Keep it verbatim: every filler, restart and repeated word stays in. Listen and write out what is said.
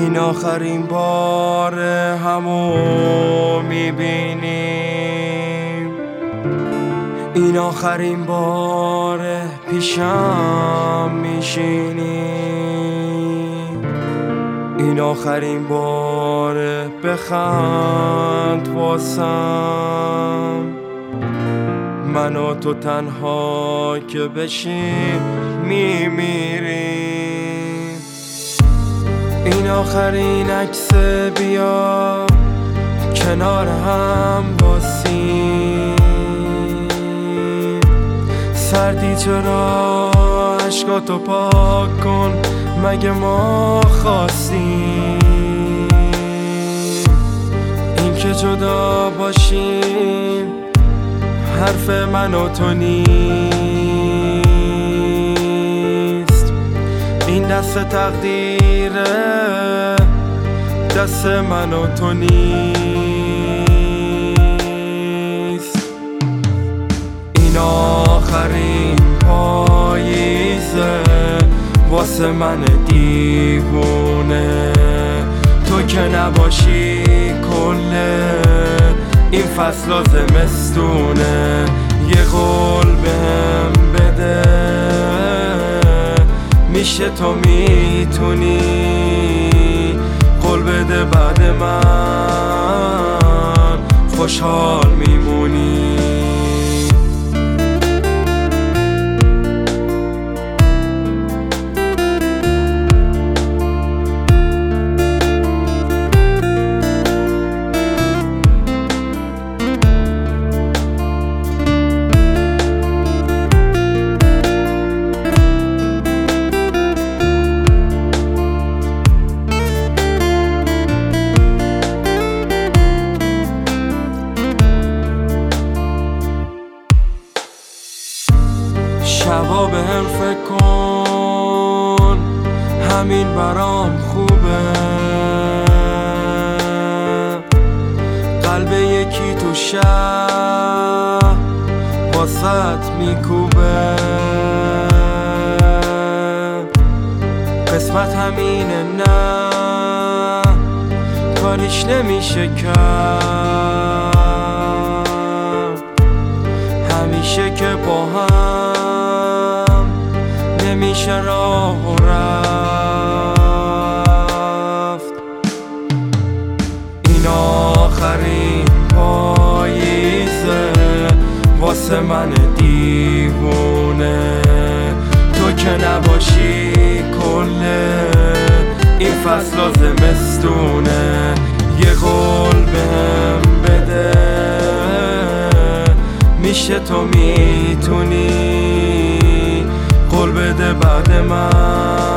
این آخرین بار همو میبینیم، این آخرین بار پیشم میشینی، این آخرین بار بخند واسم، من و تو تنها که بشیم میمیریم. این آخرین عکس بیا کنار هم باسیم، سردی چرا عشقاتو پاک کن مگه ما خواستیم، این که جدا باشیم حرف من و تو نیست، این دست تقدیره دست من و تو نیست. این آخرین پاییزه واسه من دیوونه، تو که نباشی کل این فصل زمستونه، یه قول بهم بده میشه تو میتونی، قول بده بعد من خوشحال میمونی. شبا به هم فکر کن همین برام خوبه، قلب یکی تو شهر واسط میکوبه، قسمت همینه نه کاریش نمیشه کرد، همیشه که با هم نمیشه راه رفت. این آخرین پاییزه واسه من دیوونه، تو که نباشی کل این فصل زمستونه، یه قول بهم بده میشه تو میتونی، قول بده بعد من